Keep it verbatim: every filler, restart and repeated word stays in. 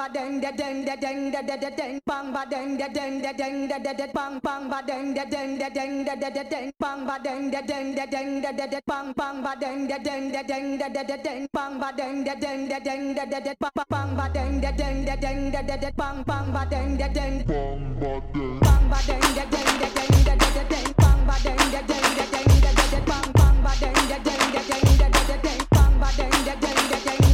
ba ding da ding da ding da da da ding bang ba ding da ding da ding da da da bang bang ba ding da ding da ding da da da ding bang ba ding da ding da ding da da da bang bang ba ding da ding da ding da da da ding bang ba ding da ding da ding da da da bang ba ding da ding da ding da da da bang bang ba ding da ding bang ba ding da ding da ding da da da ding bang ba ding da ding da ding da da da bang bang ba ding da ding da ding da da da ding bang ba ding da ding da ding